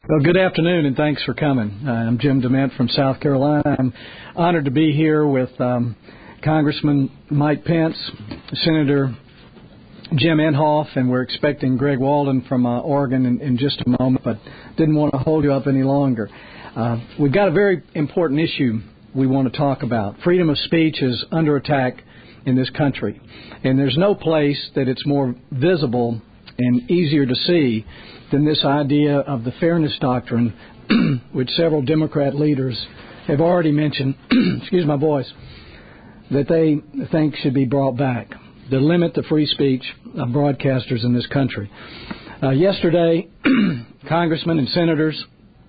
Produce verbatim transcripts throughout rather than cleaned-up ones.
Well, good afternoon, and thanks for coming. Uh, I'm Jim DeMint from South Carolina. I'm honored to be here with um, Congressman Mike Pence, Senator Jim Inhofe, and we're expecting Greg Walden from uh, Oregon in, in just a moment, but didn't want to hold you up any longer. Uh, we've got a very important issue we want to talk about. Freedom of speech is under attack in this country, and there's no place that it's more visible and easier to see than this idea of the fairness doctrine, which several Democrat leaders have already mentioned, excuse my voice, that they think should be brought back to limit the free speech of broadcasters in this country. Uh, yesterday, congressmen and senators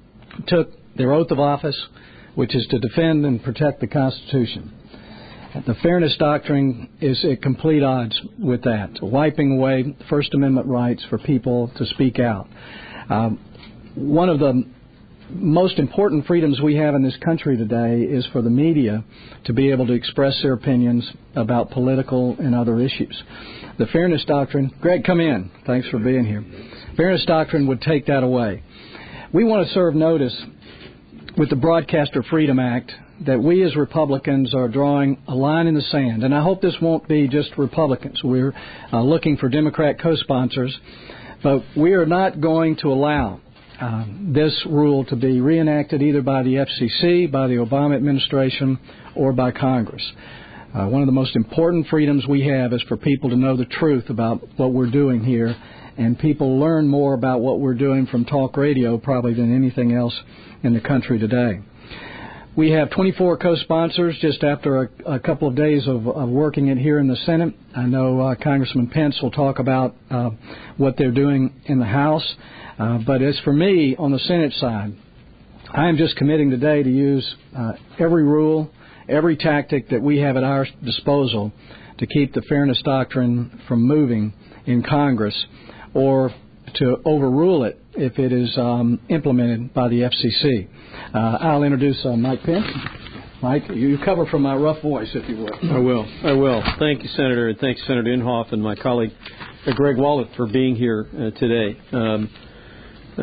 took their oath of office, which is to defend and protect the Constitution. The fairness doctrine is at complete odds with that, wiping away First Amendment rights for people to speak out. Um, one of the most important freedoms we have in this country today is for the media to be able to express their opinions about political and other issues. The fairness doctrine, Greg, come in. Thanks for being here. Fairness doctrine would take that away. We want to serve notice with the Broadcaster Freedom Act that we as Republicans are drawing a line in the sand. And I hope this won't be just Republicans. We're uh, looking for Democrat co-sponsors. But we are not going to allow uh, this rule to be reenacted either by the F C C, by the Obama administration, or by Congress. Uh, one of the most important freedoms we have is for people to know the truth about what we're doing here. And people learn more about what we're doing from talk radio probably than anything else in the country today. We have twenty-four co-sponsors just after a, a couple of days of, of working it here in the Senate. I know uh, Congressman Pence will talk about uh, what they're doing in the House. Uh, but as for me, on the Senate side, I am just committing today to use uh, every rule, every tactic that we have at our disposal to keep the fairness doctrine from moving in Congress or to overrule it if it is um, implemented by the F C C. Uh, I'll introduce uh, Mike Pence. Mike, you cover from my rough voice, if you will. I will. I will. Thank you, Senator, and thanks, Senator Inhofe and my colleague, uh, Greg Walden, for being here uh, today. Um, uh,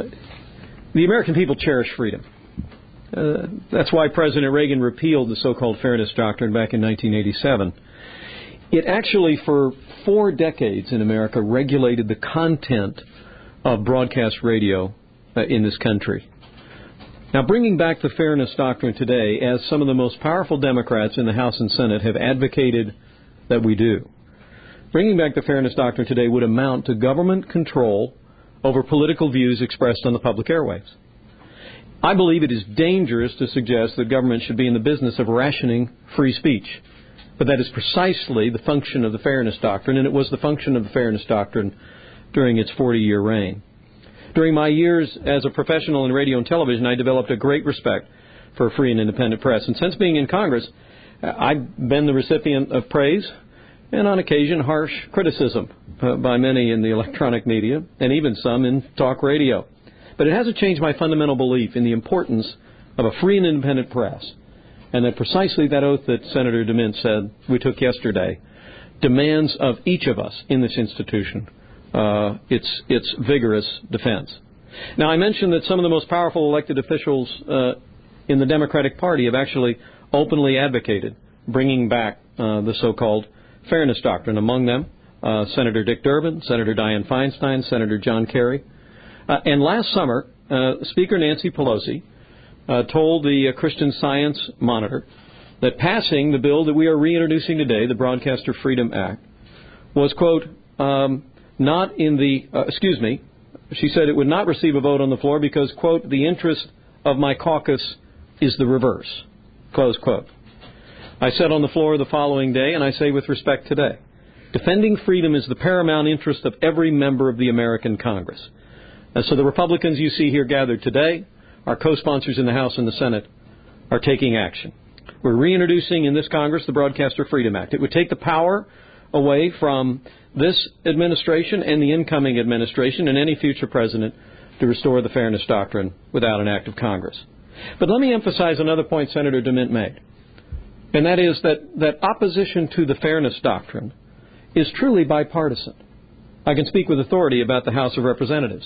the American people cherish freedom. Uh, that's why President Reagan repealed the so-called fairness doctrine back in nineteen eighty-seven. It actually, for four decades in America, regulated the content of broadcast radio uh, in this country. Now, bringing back the fairness doctrine today, as some of the most powerful Democrats in the House and Senate have advocated that we do, bringing back the fairness doctrine today would amount to government control over political views expressed on the public airwaves. I believe it is dangerous to suggest that government should be in the business of rationing free speech. But that is precisely the function of the fairness doctrine, and it was the function of the fairness doctrine during its forty-year reign. During my years as a professional in radio and television, I developed a great respect for a free and independent press. And since being in Congress, I've been the recipient of praise and, on occasion, harsh criticism uh, by many in the electronic media and even some in talk radio. But it hasn't changed my fundamental belief in the importance of a free and independent press, and that precisely that oath that Senator DeMint said we took yesterday demands of each of us in this institution uh, its its vigorous defense. Now, I mentioned that some of the most powerful elected officials uh, in the Democratic Party have actually openly advocated bringing back uh, the so-called fairness doctrine. Among them, uh, Senator Dick Durbin, Senator Dianne Feinstein, Senator John Kerry. Uh, and last summer, uh, Speaker Nancy Pelosi Uh, told the uh, Christian Science Monitor that passing the bill that we are reintroducing today, the Broadcaster Freedom Act, was, quote, um, not in the, uh, excuse me, she said it would not receive a vote on the floor because, quote, the interest of my caucus is the reverse, close quote. I said on the floor the following day, and I say with respect today, defending freedom is the paramount interest of every member of the American Congress. And so the Republicans you see here gathered today, our co-sponsors in the House and the Senate, are taking action. We're reintroducing in this Congress the Broadcaster Freedom Act. It would take the power away from this administration and the incoming administration and any future president to restore the fairness doctrine without an act of Congress. But let me emphasize another point Senator DeMint made, and that is that, that opposition to the fairness doctrine is truly bipartisan. I can speak with authority about the House of Representatives.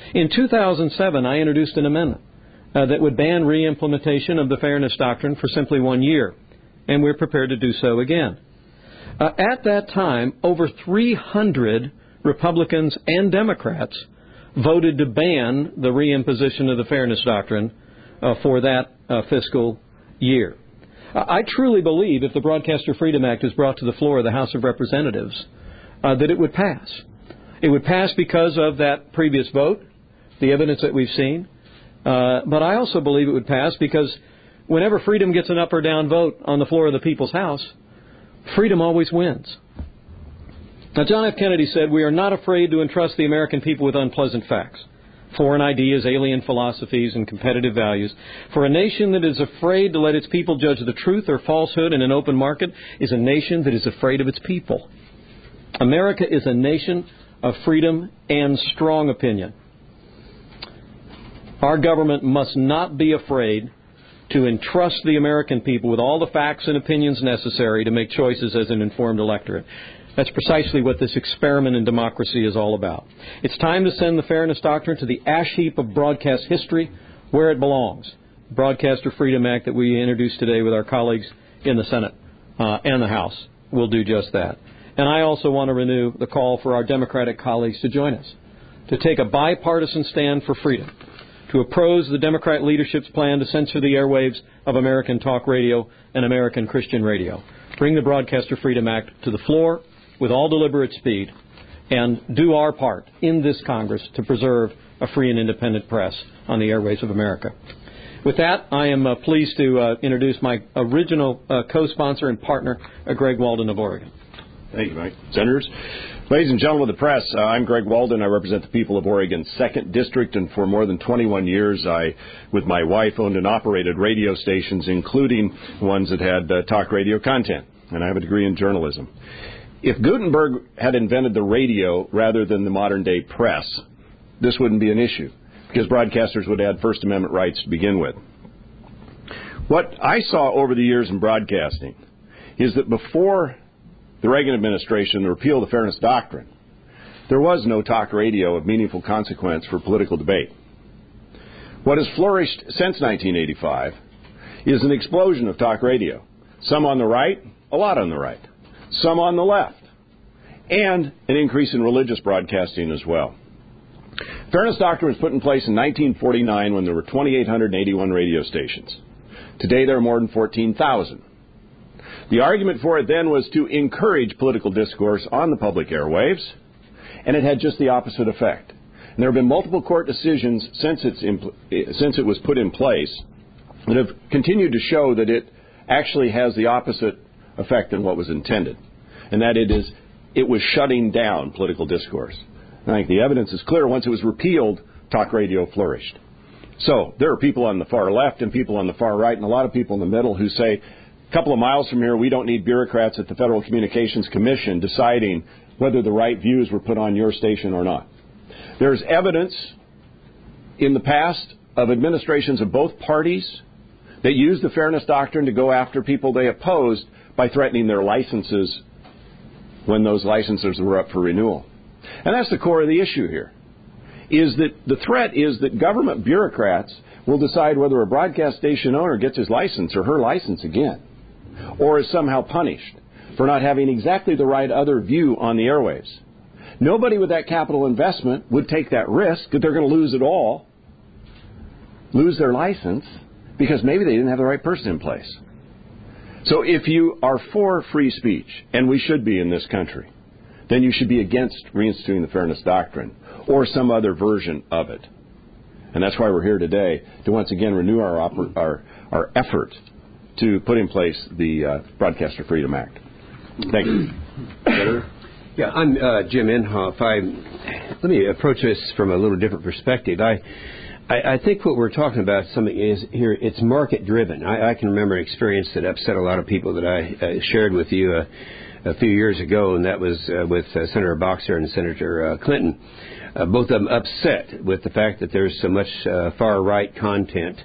In two thousand seven, I introduced an amendment uh, that would ban re-implementation of the Fairness Doctrine for simply one year, and we're prepared to do so again. Uh, at that time, over three hundred Republicans and Democrats voted to ban the reimposition of the Fairness Doctrine uh, for that uh, fiscal year. Uh, I truly believe if the Broadcaster Freedom Act is brought to the floor of the House of Representatives, uh, that it would pass. It would pass because of that previous vote, the evidence that we've seen. Uh, but I also believe it would pass because whenever freedom gets an up or down vote on the floor of the People's House, freedom always wins. Now, John F. Kennedy said, "We are not afraid to entrust the American people with unpleasant facts, foreign ideas, alien philosophies, and competitive values. For a nation that is afraid to let its people judge the truth or falsehood in an open market is a nation that is afraid of its people." America is a nation of freedom and strong opinion. Our government must not be afraid to entrust the American people with all the facts and opinions necessary to make choices as an informed electorate. That's precisely what this experiment in democracy is all about. It's time to send the Fairness Doctrine to the ash heap of broadcast history where it belongs. The Broadcaster Freedom Act that we introduced today with our colleagues in the Senate uh, and the House will do just that. And I also want to renew the call for our Democratic colleagues to join us, to take a bipartisan stand for freedom, to oppose the Democrat leadership's plan to censor the airwaves of American talk radio and American Christian radio. Bring the Broadcaster Freedom Act to the floor with all deliberate speed and do our part in this Congress to preserve a free and independent press on the airwaves of America. With that, I am uh, pleased to uh, introduce my original uh, co-sponsor and partner, uh, Greg Walden of Oregon. Thank you, Mike. Senators, ladies and gentlemen of the press, uh, I'm Greg Walden. I represent the people of Oregon's second District, and for more than twenty-one years, I, with my wife, owned and operated radio stations, including ones that had uh, talk radio content, and I have a degree in journalism. If Gutenberg had invented the radio rather than the modern-day press, this wouldn't be an issue, because broadcasters would have First Amendment rights to begin with. What I saw over the years in broadcasting is that before the Reagan administration, the repeal of the Fairness Doctrine, there was no talk radio of meaningful consequence for political debate. What has flourished since nineteen eighty-five is an explosion of talk radio, some on the right, a lot on the right, some on the left, and an increase in religious broadcasting as well. Fairness Doctrine was put in place in nineteen forty-nine when there were two thousand eight hundred eighty-one radio stations. Today there are more than fourteen thousand. The argument for it then was to encourage political discourse on the public airwaves, and it had just the opposite effect. And there have been multiple court decisions since, it's impl- since it was put in place that have continued to show that it actually has the opposite effect than what was intended, and that it is it was shutting down political discourse. And I think the evidence is clear. Once it was repealed, talk radio flourished. So there are people on the far left and people on the far right and a lot of people in the middle who say, a couple of miles from here, we don't need bureaucrats at the Federal Communications Commission deciding whether the right views were put on your station or not. There's evidence in the past of administrations of both parties that used the Fairness Doctrine to go after people they opposed by threatening their licenses when those licenses were up for renewal. And that's the core of the issue here, is that the threat is that government bureaucrats will decide whether a broadcast station owner gets his license or her license again, or is somehow punished for not having exactly the right other view on the airwaves. Nobody with that capital investment would take that risk that they're going to lose it all, lose their license, because maybe they didn't have the right person in place. So if you are for free speech, and we should be in this country, then you should be against reinstituting the Fairness Doctrine or some other version of it. And that's why we're here today, to once again renew our oper- our, our effort to put in place the uh, Broadcaster Freedom Act. Thank you. Yeah, I'm uh, Jim Inhofe. I, let me approach this from a little different perspective. I, I, I think what we're talking about something is here, it's market-driven. I, I can remember an experience that upset a lot of people that I uh, shared with you uh, a few years ago, and that was uh, with uh, Senator Boxer and Senator uh, Clinton. Uh, both of them upset with the fact that there's so much uh, far-right content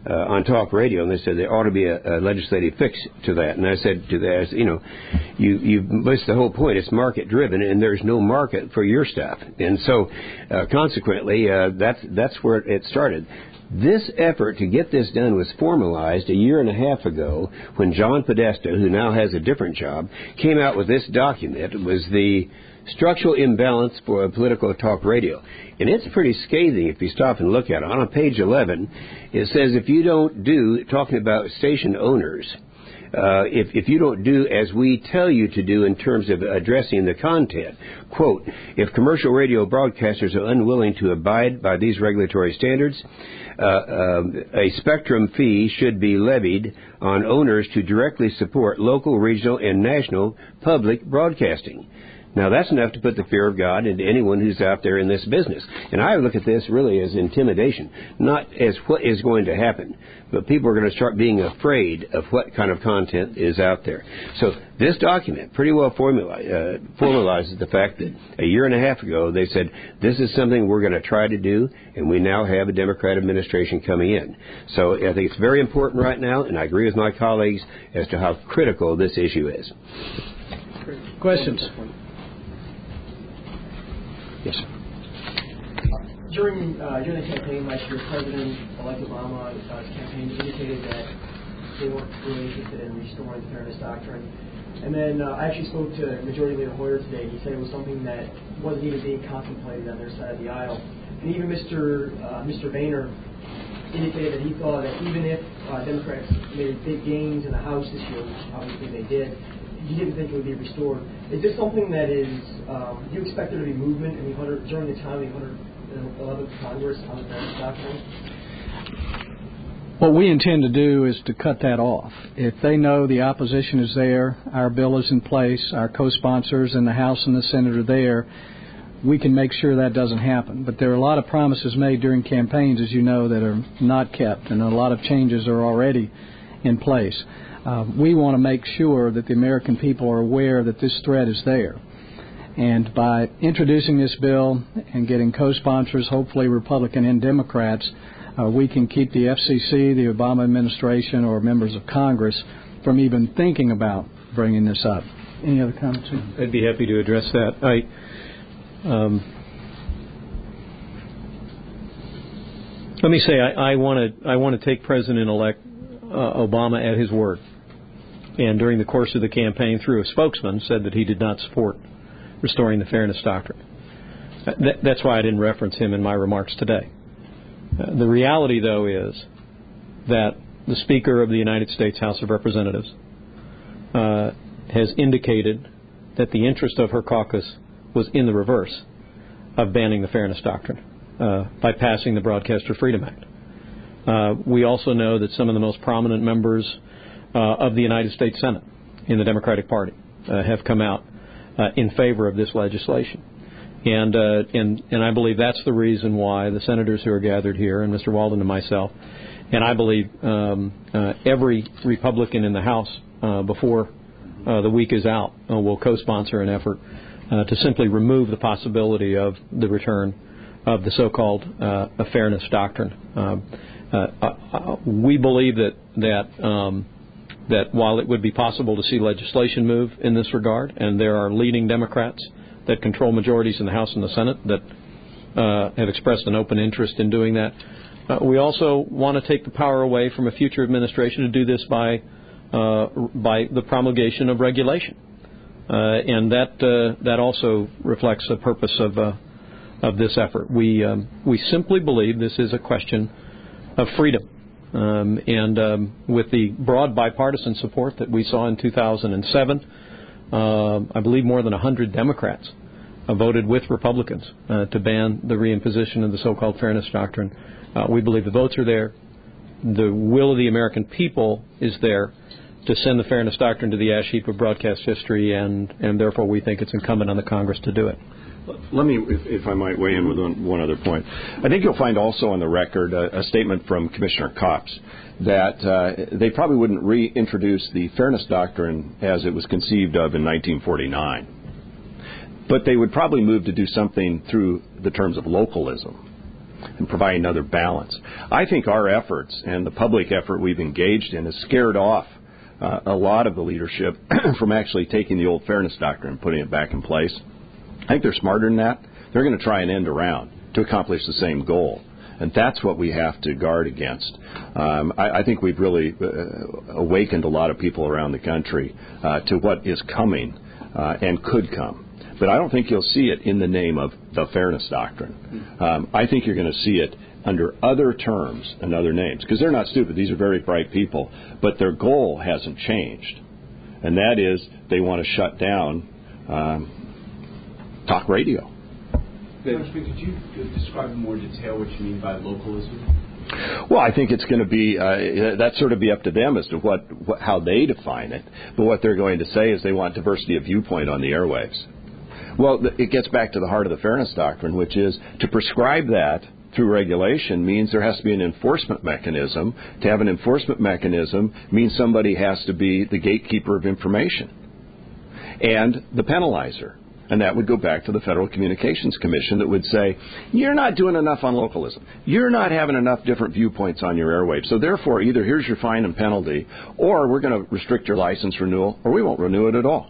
uh, on talk radio, and they said there ought to be a, a legislative fix to that. And I said to that, you know, you you missed the whole point. It's market driven, and there's no market for your stuff. And so, uh, consequently, uh, that's that's where it started. This effort to get this done was formalized a year and a half ago when John Podesta, who now has a different job, came out with this document. It was the Structural Imbalance for Political Talk Radio. And it's pretty scathing if you stop and look at it. On page eleven, it says if you don't do, talking about station owners, Uh, if, if you don't do as we tell you to do in terms of addressing the content, quote, if commercial radio broadcasters are unwilling to abide by these regulatory standards, uh, um, a spectrum fee should be levied on owners to directly support local, regional, and national public broadcasting. Now, that's enough to put the fear of God into anyone who's out there in this business. And I look at this really as intimidation, not as what is going to happen. But people are going to start being afraid of what kind of content is out there. So this document pretty well formuli- uh, formalizes the fact that a year and a half ago they said, this is something we're going to try to do, and we now have a Democrat administration coming in. So I think it's very important right now, and I agree with my colleagues as to how critical this issue is. Questions? Yes. During uh, during the campaign last year, President-elect Obama's uh, campaign indicated that they weren't really interested in restoring the fairness doctrine. And then uh, I actually spoke to Majority Leader Hoyer today. He said it was something that wasn't even being contemplated on their side of the aisle. And even Mister Uh, Mister Boehner indicated that he thought that even if uh, Democrats made big gains in the House this year, which obviously they did, he didn't think it would be restored. Is this something that is, um, do you expect there to be movement in the one hundred, during the time of the one hundred eleventh Congress on the fairness doctrine? What we intend to do is to cut that off. If they know the opposition is there, our bill is in place, our co-sponsors in the House and the Senate are there, we can make sure that doesn't happen. But there are a lot of promises made during campaigns, as you know, that are not kept, and a lot of changes are already in place. Uh, we want to make sure that the American people are aware that this threat is there. And by introducing this bill and getting co-sponsors, hopefully Republican and Democrats, uh, we can keep the F C C, the Obama administration, or members of Congress from even thinking about bringing this up. Any other comments? I'd be happy to address that. I, um, let me say I want to I want to take President-elect uh, Obama at his word. And during the course of the campaign, through a spokesman, said that he did not support restoring the fairness doctrine. That, that's why I didn't reference him in my remarks today. Uh, the reality, though, is that the Speaker of the United States House of Representatives uh, has indicated that the interest of her caucus was in the reverse of banning the fairness doctrine uh, by passing the Broadcaster Freedom Act. Uh, we also know that some of the most prominent members Uh, of the United States Senate in the Democratic Party uh, have come out uh, in favor of this legislation. And, uh, and and I believe that's the reason why the senators who are gathered here, and Mister Walden and myself, and I believe um, uh, every Republican in the House uh, before uh, the week is out uh, will co-sponsor an effort uh, to simply remove the possibility of the return of the so-called uh, fairness doctrine. Uh, uh, uh, we believe that that um, that while it would be possible to see legislation move in this regard, and there are leading Democrats that control majorities in the House and the Senate that uh, have expressed an open interest in doing that, uh, we also want to take the power away from a future administration to do this by uh, by the promulgation of regulation, uh, and that uh, that also reflects the purpose of uh, of this effort. We um, we simply believe this is a question of freedom. Um, and um, with the broad bipartisan support that we saw in two thousand seven, uh, I believe more than one hundred Democrats uh, voted with Republicans uh, to ban the reimposition of the so-called fairness doctrine. Uh, we believe the votes are there. The will of the American people is there to send the fairness doctrine to the ash heap of broadcast history, and, and therefore we think it's incumbent on the Congress to do it. Let me, if, if I might weigh in with one, one other point. I think you'll find also on the record a, a statement from Commissioner Copps that uh, they probably wouldn't reintroduce the fairness doctrine as it was conceived of in nineteen forty-nine. But they would probably move to do something through the terms of localism. and provide another balance. I think our efforts and the public effort we've engaged in has scared off uh, a lot of the leadership from actually taking the old fairness doctrine and putting it back in place. I think they're smarter than that. They're going to try and end around to accomplish the same goal. And that's what we have to guard against. Um, I, I think we've really uh, awakened a lot of people around the country uh, to what is coming uh, and could come. But I don't think you'll see it in the name of the fairness doctrine. Um, I think you're going to see it under other terms and other names, because they're not stupid. These are very bright people. But their goal hasn't changed, and that is they want to shut down um, talk radio. Congressman, could you describe in more detail what you mean by localism? Well, I think it's going to be uh, that sort of be up to them as to what, what how they define it. But what they're going to say is they want diversity of viewpoint on the airwaves. Well, it gets back to the heart of the fairness doctrine, which is to prescribe that through regulation means there has to be an enforcement mechanism. To have an enforcement mechanism means somebody has to be the gatekeeper of information and the penalizer. And that would go back to the Federal Communications Commission that would say, you're not doing enough on localism. You're not having enough different viewpoints on your airwaves. So therefore, either here's your fine and penalty, or we're going to restrict your license renewal, or we won't renew it at all.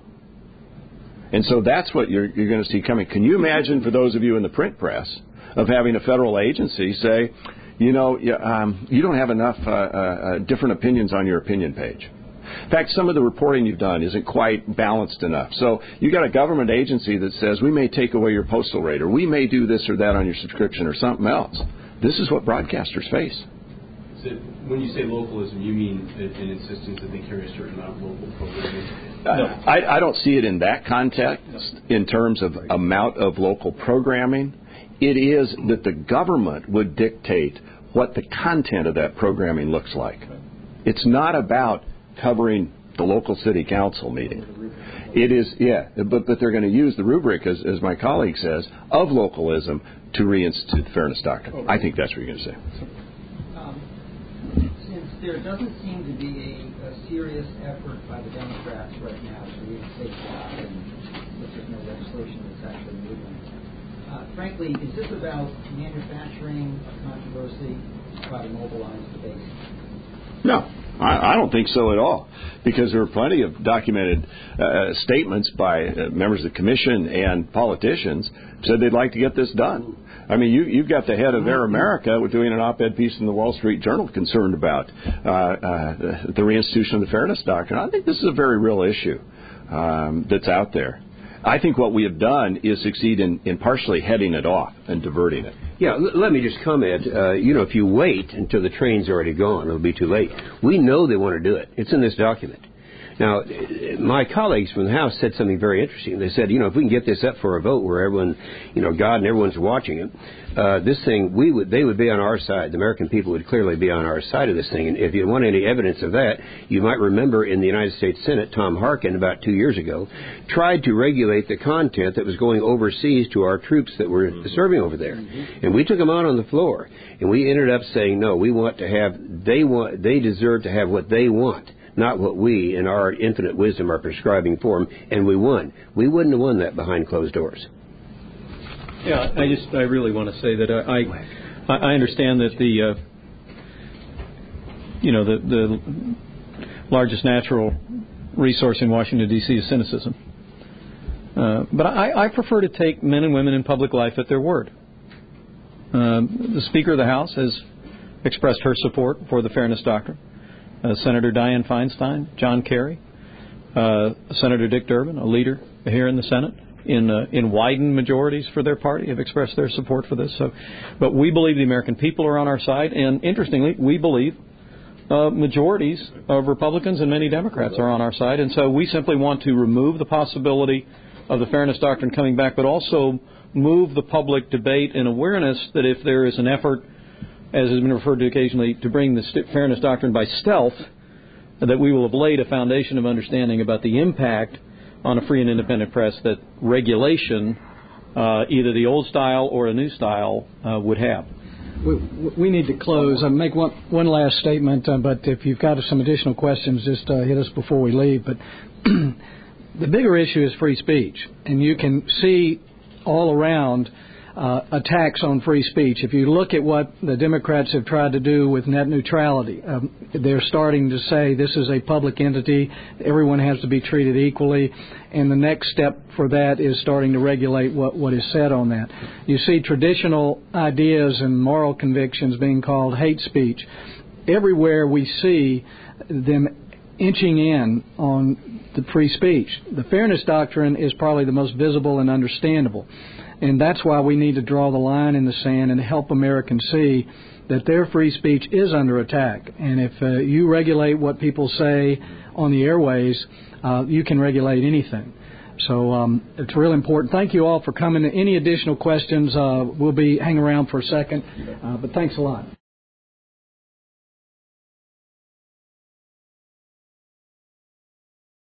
And so that's what you're, you're going to see coming. Can you imagine, for those of you in the print press, of having a federal agency say, you know, um, you don't have enough uh, uh, different opinions on your opinion page. In fact, some of the reporting you've done isn't quite balanced enough. So you've got a government agency that says, we may take away your postal rate, or we may do this or that on your subscription or something else. This is what broadcasters face. So when you say localism, you mean an insistence that they carry a certain amount of local programming? Uh, I, I don't see it in that context in terms of amount of local programming. It is that the government would dictate what the content of that programming looks like. It's not about covering the local city council meeting. It is, yeah, but, but they're going to use the rubric, as, as my colleague says, of localism to reinstitute the fairness doctrine. I think that's what you're going to say. Um, since there doesn't seem to be a, a serious effort by the Democrats right now to reinstate the doctrine, but there's no legislation that's actually moving. Uh, frankly, is this about manufacturing a controversy to try to mobilize the base? No. I don't think so at all, because there are plenty of documented uh, statements by uh, members of the commission and politicians who said they'd like to get this done. I mean, you, you've got the head of Air America doing an op-ed piece in the Wall Street Journal concerned about uh, uh, the reinstitution of the fairness doctrine. I think this is a very real issue um, that's out there. I think what we have done is succeed in, in partially heading it off and diverting it. Yeah, l- let me just comment. Uh, you know, if you wait until the train's already gone, it'll be too late. We know they want to do it. It's in this document. Now, my colleagues from the House said something very interesting. They said, you know, if we can get this up for a vote where everyone, you know, God and everyone's watching it, uh, this thing, we would, they would be on our side. The American people would clearly be on our side of this thing. And if you want any evidence of that, you might remember in the United States Senate, Tom Harkin, about two years ago, tried to regulate the content that was going overseas to our troops that were serving over there. And we took them out on the floor. And we ended up saying, no, we want to have, they want, they deserve to have what they want, not what we, in our infinite wisdom, are prescribing for them, and we won. We wouldn't have won that behind closed doors. Yeah, I just, I really want to say that I, I, I understand that the, uh, you know, the, the largest natural resource in Washington, D C is cynicism. Uh, but I, I prefer to take men and women in public life at their word. Um, the Speaker of the House has expressed her support for the fairness doctrine. Uh, Senator Dianne Feinstein, John Kerry, uh, Senator Dick Durbin, a leader here in the Senate, in uh, in widened majorities for their party, have expressed their support for this. So, but we believe the American people are on our side, and interestingly, we believe uh, majorities of Republicans and many Democrats are on our side, and so we simply want to remove the possibility of the fairness doctrine coming back, but also move the public debate and awareness that if there is an effort, as has been referred to occasionally, to bring the st- fairness doctrine by stealth, that we will have laid a foundation of understanding about the impact on a free and independent press that regulation, uh, either the old style or a new style, uh, would have. We, we need to close. I'll make one, one last statement, uh, but if you've got some additional questions, just uh, hit us before we leave. But the bigger issue is free speech, and you can see all around uh, attacks on free speech. If you look at what the Democrats have tried to do with net neutrality, um, they're starting to say this is a public entity, everyone has to be treated equally, and the next step for that is starting to regulate what, what is said on that. You see traditional ideas and moral convictions being called hate speech. Everywhere we see them inching in on the free speech. The fairness doctrine is probably the most visible and understandable. And that's why we need to draw the line in the sand and help Americans see that their free speech is under attack. And if uh, you regulate what people say on the airways, uh, you can regulate anything. So um, it's real important. Thank you all for coming. Any additional questions, uh, we'll be hang around for a second. Uh, but thanks a lot.